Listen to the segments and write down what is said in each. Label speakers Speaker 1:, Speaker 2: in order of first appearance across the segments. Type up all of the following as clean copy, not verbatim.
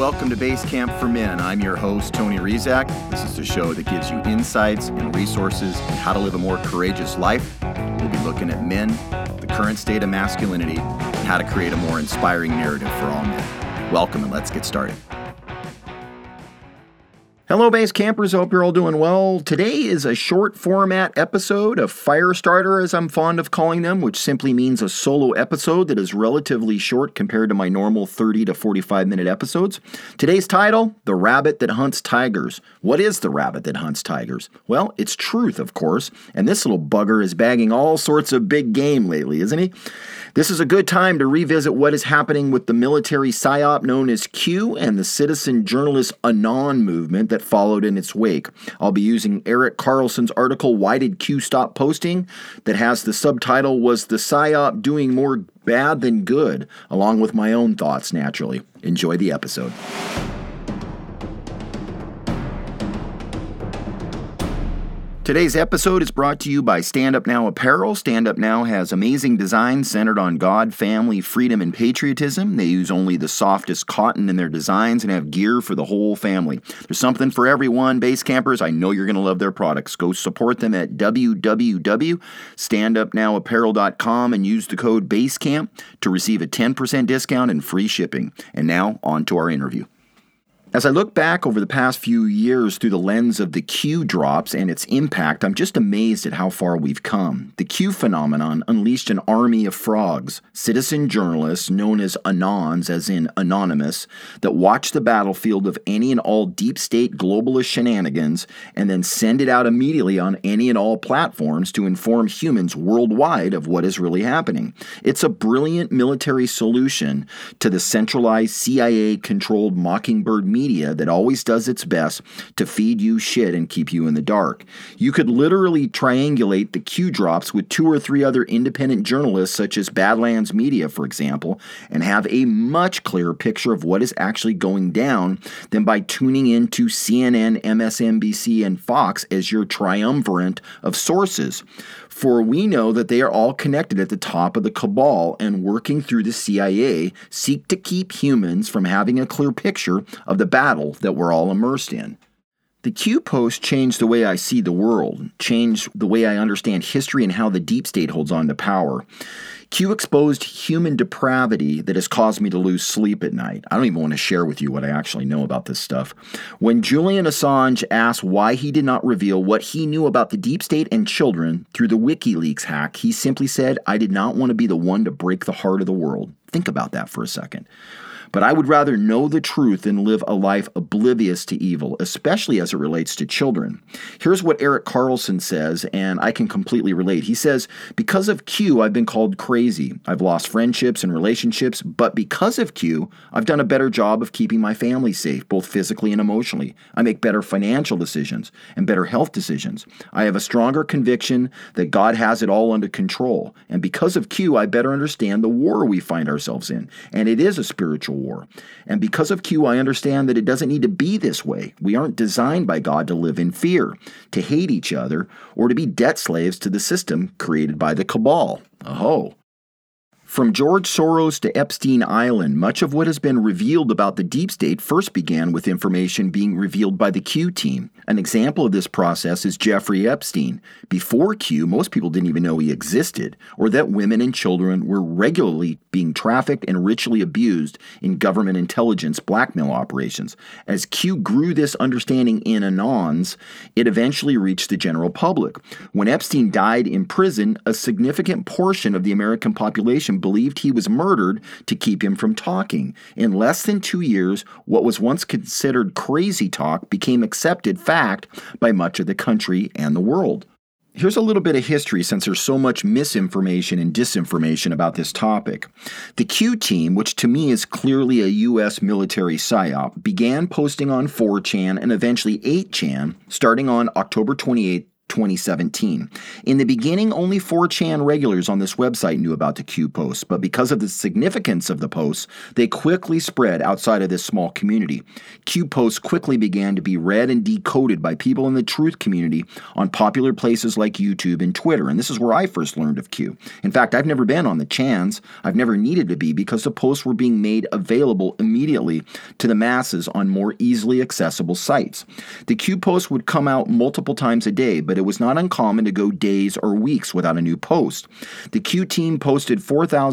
Speaker 1: welcome to Base Camp for Men. I'm your host, Tony Rizak. This is the show that gives you insights and resources on how to live a more courageous life. We'll be looking at men, the current state of masculinity, and how to create a more inspiring narrative for all men. Welcome, and let's get started. Hello, Base Campers. I hope you're all doing well. Today is a short format episode of Firestarter, as I'm fond of calling them, which simply means a solo episode that is relatively short compared to my normal 30 to 45-minute episodes. Today's title, The Rabbit That Hunts Tigers. What is the rabbit that hunts tigers? Well, it's truth, of course, and this little bugger is bagging all sorts of big game lately, isn't he? This is a good time to revisit what is happening with the military psyop known as Q and the citizen journalist Anon movement that followed in its wake. I'll be using Erik Carlson's article, Why Did Q Stop Posting?, that has the subtitle, Was the psyop Doing More Bad Than Good?, along with my own thoughts, naturally. Enjoy the episode. Today's episode is brought to you by Stand Up Now Apparel. Stand Up Now has amazing designs centered on God, family, freedom, and patriotism. They use only the softest cotton in their designs and have gear for the whole family. There's something for everyone, Base Campers. I know you're going to love their products. Go support them at www.standupnowapparel.com and use the code BASECAMP to receive a 10% discount and free shipping. And now, on to our interview. As I look back over the past few years through the lens of the Q drops and its impact, I'm just amazed at how far we've come. The Q phenomenon unleashed an army of frogs, citizen journalists known as Anons, as in anonymous, that watch the battlefield of any and all deep state globalist shenanigans and then send it out immediately on any and all platforms to inform humans worldwide of what is really happening. It's a brilliant military solution to the centralized CIA-controlled Mockingbird media that always does its best to feed you shit and keep you in the dark. You could literally triangulate the Q drops with 2 or 3 other independent journalists, such as Badlands Media, for example, and have a much clearer picture of what is actually going down than by tuning in to CNN, MSNBC, and Fox as your triumvirate of sources. For we know that they are all connected at the top of the cabal and working through the CIA seek to keep humans from having a clear picture of the battle that we're all immersed in. The Q post changed the way I see the world, changed the way I understand history and how the deep state holds on to power. Q exposed human depravity that has caused me to lose sleep at night. I don't even want to share with you what I actually know about this stuff. When Julian Assange asked why he did not reveal what he knew about the deep state and children through the WikiLeaks hack, he simply said, I did not want to be the one to break the heart of the world. Think about that for a second. But I would rather know the truth than live a life oblivious to evil, especially as it relates to children. Here's what Erik Carlson says, and I can completely relate. He says, because of Q, I've been called crazy. I've lost friendships and relationships, but because of Q, I've done a better job of keeping my family safe, both physically and emotionally. I make better financial decisions and better health decisions. I have a stronger conviction that God has it all under control. And because of Q, I better understand the war we find ourselves in. And it is a spiritual war. And because of Q, I understand that it doesn't need to be this way. We aren't designed by God to live in fear, to hate each other, or to be debt slaves to the system created by the cabal. Oh. From George Soros to Epstein Island, much of what has been revealed about the deep state first began with information being revealed by the Q team. An example of this process is Jeffrey Epstein. Before Q, most people didn't even know he existed, or that women and children were regularly being trafficked and ritually abused in government intelligence blackmail operations. As Q grew this understanding in Anons, it eventually reached the general public. When Epstein died in prison, a significant portion of the American population believed he was murdered to keep him from talking. In less than 2 years, what was once considered crazy talk became accepted fact by much of the country and the world. Here's a little bit of history since there's so much misinformation and disinformation about this topic. The Q team, which to me is clearly a U.S. military psyop, began posting on 4chan and eventually 8chan starting on October 28, 2017. In the beginning, only 4chan regulars on this website knew about the Q posts, but because of the significance of the posts, they quickly spread outside of this small community. Q posts quickly began to be read and decoded by people in the truth community on popular places like YouTube and Twitter, and this is where I first learned of Q. In fact, I've never been on the chans. I've never needed to be because the posts were being made available immediately to the masses on more easily accessible sites. The Q posts would come out multiple times a day, but it was not uncommon to go days or weeks without a new post. The Q team posted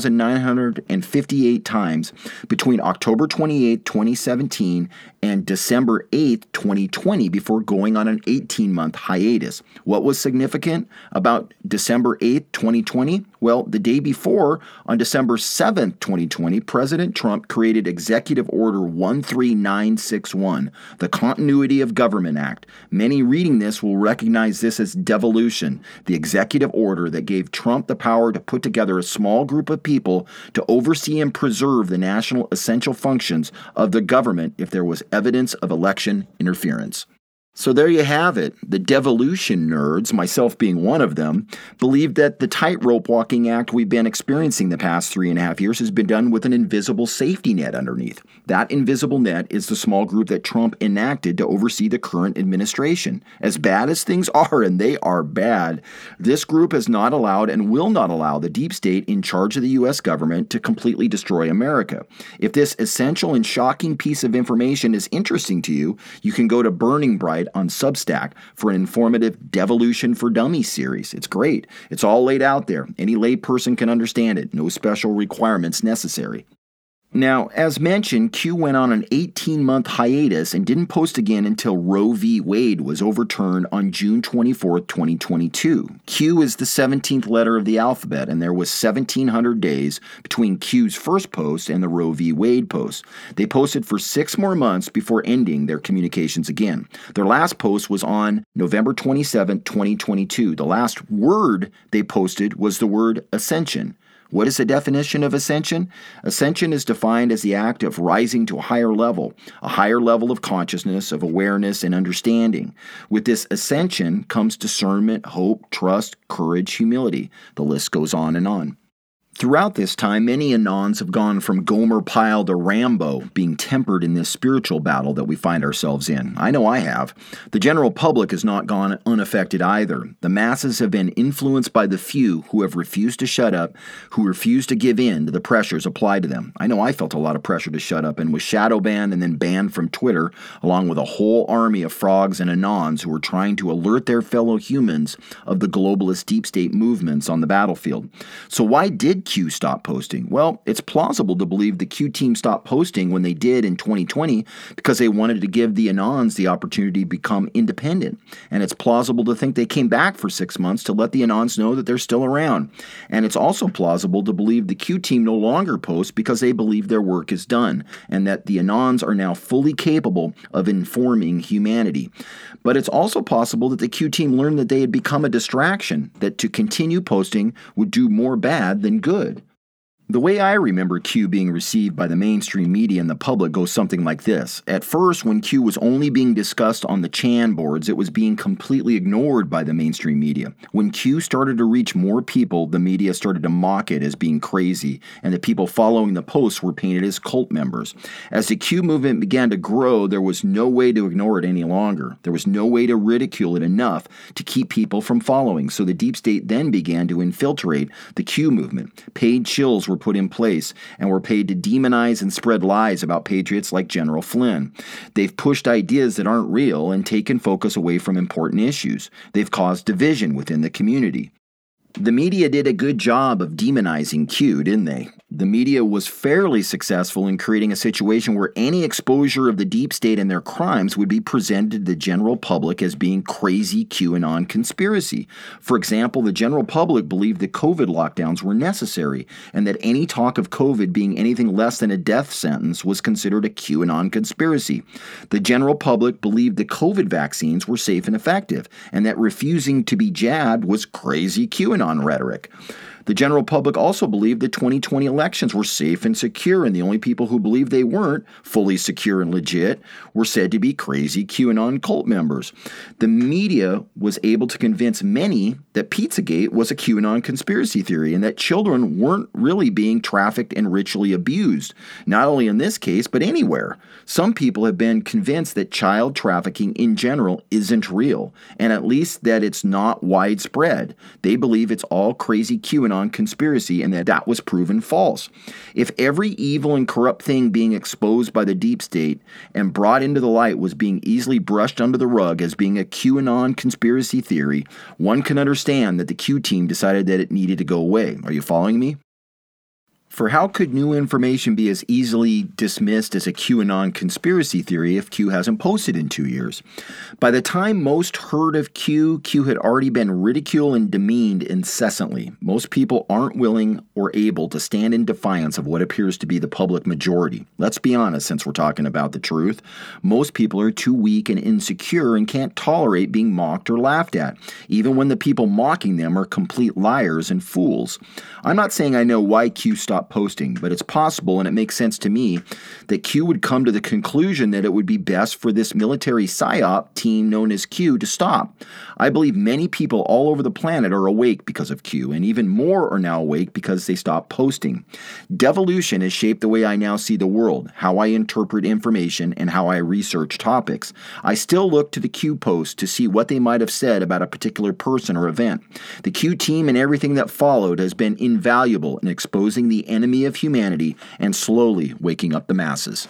Speaker 1: 4,958 times between October 28, 2017 and December 8, 2020 before going on an 18-month hiatus. What was significant about December 8, 2020? Well, the day before, on December 7, 2020, President Trump created Executive Order 13961, the Continuity of Government Act. Many reading this will recognize this as devolution, the executive order that gave Trump the power to put together a small group of people to oversee and preserve the national essential functions of the government if there was evidence of election interference. So there you have it. The devolution nerds, myself being one of them, believe that the tightrope walking act we've been experiencing the past 3.5 years has been done with an invisible safety net underneath. That invisible net is the small group that Trump enacted to oversee the current administration. As bad as things are, and they are bad, this group has not allowed and will not allow the deep state in charge of the U.S. government to completely destroy America. If this essential and shocking piece of information is interesting to you, you can go to Burning Bright on Substack for an informative Devolution for Dummies series. It's great. It's all laid out there. Any lay person can understand it. No special requirements necessary. Now, as mentioned, Q went on an 18-month hiatus and didn't post again until Roe v. Wade was overturned on June 24, 2022. Q is the 17th letter of the alphabet, and there was 1,700 days between Q's first post and the Roe v. Wade post. They posted for 6 more months before ending their communications again. Their last post was on November 27, 2022. The last word they posted was the word ascension. What is the definition of ascension? Ascension is defined as the act of rising to a higher level of consciousness, of awareness, and understanding. With this ascension comes discernment, hope, trust, courage, humility. The list goes on and on. Throughout this time, many Anons have gone from Gomer Pyle to Rambo, being tempered in this spiritual battle that we find ourselves in. I know I have. The general public has not gone unaffected either. The masses have been influenced by the few who have refused to shut up, who refuse to give in to the pressures applied to them. I know I felt a lot of pressure to shut up and was shadow banned and then banned from Twitter, along with a whole army of frogs and Anons who were trying to alert their fellow humans of the globalist deep state movements on the battlefield. So why did Q stopped posting? Well, it's plausible to believe the Q team stopped posting when they did in 2020 because they wanted to give the Anons the opportunity to become independent. And it's plausible to think they came back for 6 months to let the Anons know that they're still around. And it's also plausible to believe the Q team no longer posts because they believe their work is done and that the Anons are now fully capable of informing humanity. But it's also possible that the Q team learned that they had become a distraction, that to continue posting would do more bad than good. The way I remember Q being received by the mainstream media and the public goes something like this. At first, when Q was only being discussed on the Chan boards, it was being completely ignored by the mainstream media. When Q started to reach more people, the media started to mock it as being crazy, and the people following the posts were painted as cult members. As the Q movement began to grow, there was no way to ignore it any longer. There was no way to ridicule it enough to keep people from following, so the deep state then began to infiltrate the Q movement. Paid shills were put in place and were paid to demonize and spread lies about patriots like General Flynn. They've pushed ideas that aren't real and taken focus away from important issues. They've caused division within the community. The media did a good job of demonizing Q, didn't they? The media was fairly successful in creating a situation where any exposure of the deep state and their crimes would be presented to the general public as being crazy QAnon conspiracy. For example, the general public believed that COVID lockdowns were necessary and that any talk of COVID being anything less than a death sentence was considered a QAnon conspiracy. The general public believed the COVID vaccines were safe and effective and that refusing to be jabbed was crazy QAnon rhetoric. The general public also believed the 2020 elections were safe and secure, and the only people who believed they weren't fully secure and legit were said to be crazy QAnon cult members. The media was able to convince many that Pizzagate was a QAnon conspiracy theory and that children weren't really being trafficked and ritually abused, not only in this case, but anywhere. Some people have been convinced that child trafficking in general isn't real, and at least that it's not widespread. They believe it's all crazy QAnon conspiracy and that was proven false. If every evil and corrupt thing being exposed by the deep state and brought into the light was being easily brushed under the rug as being a QAnon conspiracy theory, one can understand that the Q team decided that it needed to go away. Are you following me? For how could new information be as easily dismissed as a QAnon conspiracy theory if Q hasn't posted in 2 years? By the time most heard of Q had already been ridiculed and demeaned incessantly. Most people aren't willing or able to stand in defiance of what appears to be the public majority. Let's be honest, since we're talking about the truth. Most people are too weak and insecure and can't tolerate being mocked or laughed at, even when the people mocking them are complete liars and fools. I'm not saying I know why Q stopped posting, but it's possible, and it makes sense to me, that Q would come to the conclusion that it would be best for this military PSYOP team known as Q to stop. I believe many people all over the planet are awake because of Q, and even more are now awake because they stopped posting. Devolution has shaped the way I now see the world, how I interpret information, and how I research topics. I still look to the Q post to see what they might have said about a particular person or event. The Q team and everything that followed has been invaluable in exposing the enemy of humanity and slowly waking up the masses.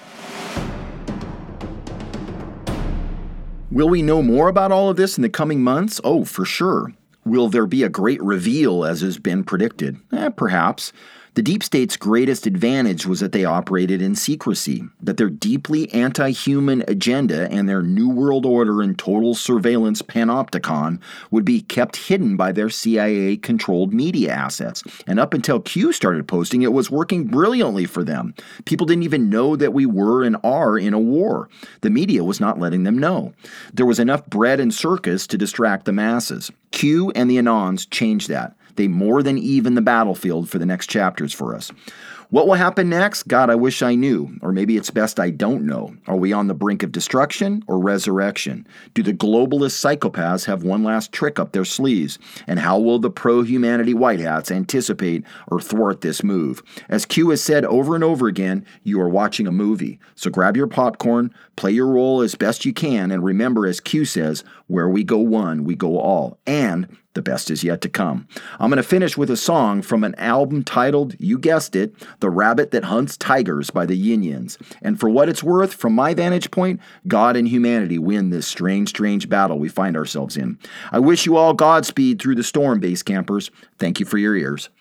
Speaker 1: Will we know more about all of this in the coming months? Oh, for sure. Will there be a great reveal as has been predicted? Perhaps. The deep state's greatest advantage was that they operated in secrecy, that their deeply anti-human agenda and their New World Order and total surveillance panopticon would be kept hidden by their CIA-controlled media assets. And up until Q started posting, it was working brilliantly for them. People didn't even know that we were and are in a war. The media was not letting them know. There was enough bread and circus to distract the masses. Q and the Anons changed that. They more than even the battlefield for the next chapters for us. What will happen next? God, I wish I knew. Or maybe it's best I don't know. Are we on the brink of destruction or resurrection? Do the globalist psychopaths have one last trick up their sleeves? And how will the pro-humanity white hats anticipate or thwart this move? As Q has said over and over again, you are watching a movie. So grab your popcorn, play your role as best you can, and remember, as Q says, where we go one, we go all. And the best is yet to come. I'm going to finish with a song from an album titled, you guessed it, The Rabbit That Hunts Tigers by the Yin Yins. And for what it's worth, from my vantage point, God and humanity win this strange, strange battle we find ourselves in. I wish you all Godspeed through the storm, base campers. Thank you for your ears.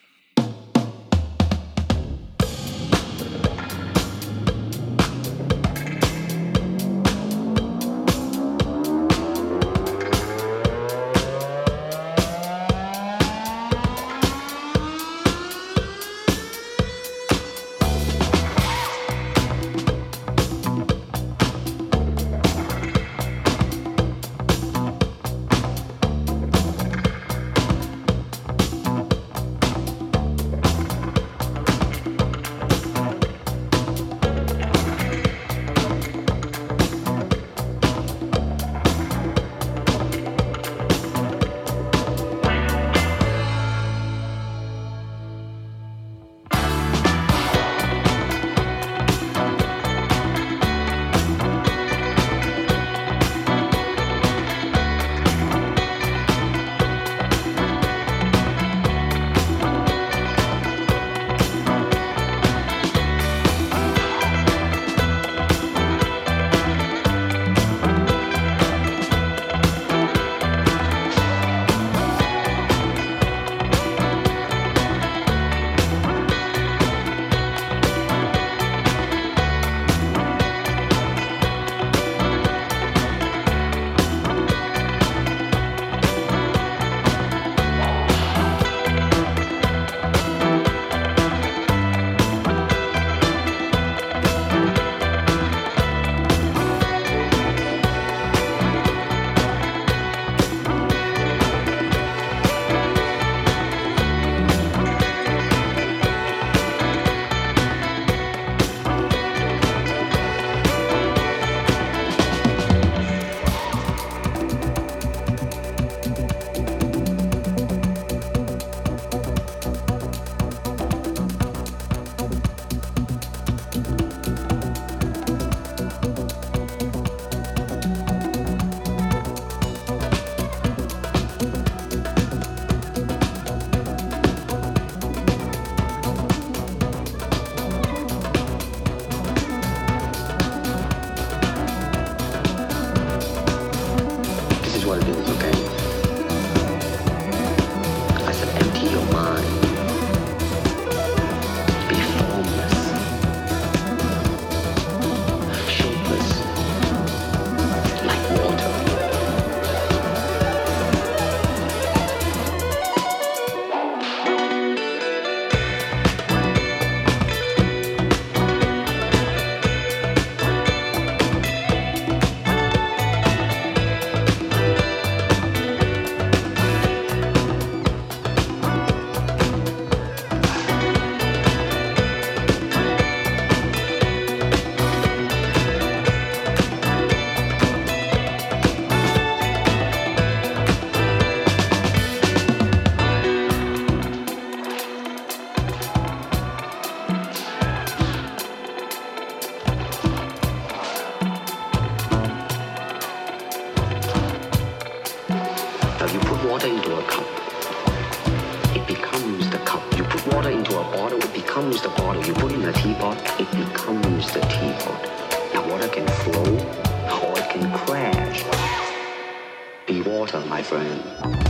Speaker 2: becomes the bottle. You put in the teapot, it becomes the teapot. Now water can flow, or it can crash. Be water, my friend.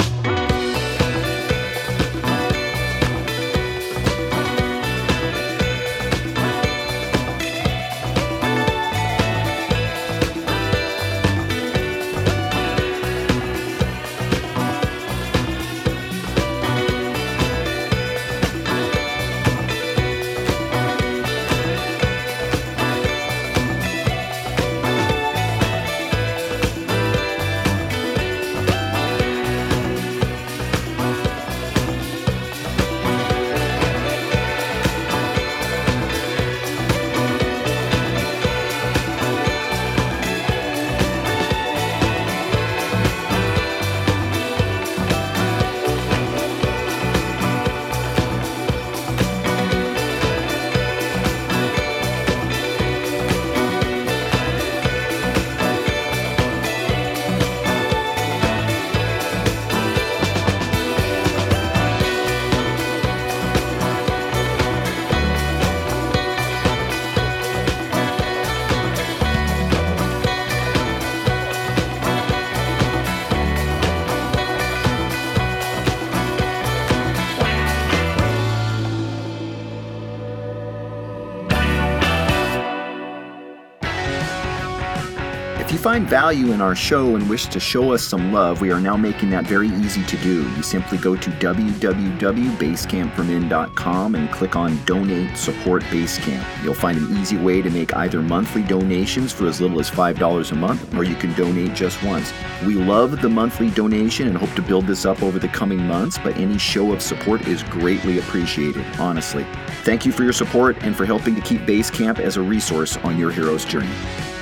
Speaker 1: If you find value in our show and wish to show us some love, we are now making that very easy to do. You simply go to www.basecampformen.com and click on Donate Support Basecamp. You'll find an easy way to make either monthly donations for as little as $5 a month, or you can donate just once. We love the monthly donation and hope to build this up over the coming months, but any show of support is greatly appreciated, honestly. Thank you for your support and for helping to keep Basecamp as a resource on your hero's journey.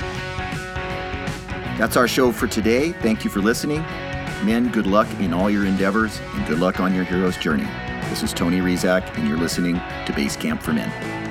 Speaker 1: That's our show for today. Thank you for listening. Men, good luck in all your endeavors and good luck on your hero's journey. This is Tony Rizak, and you're listening to Basecamp for Men.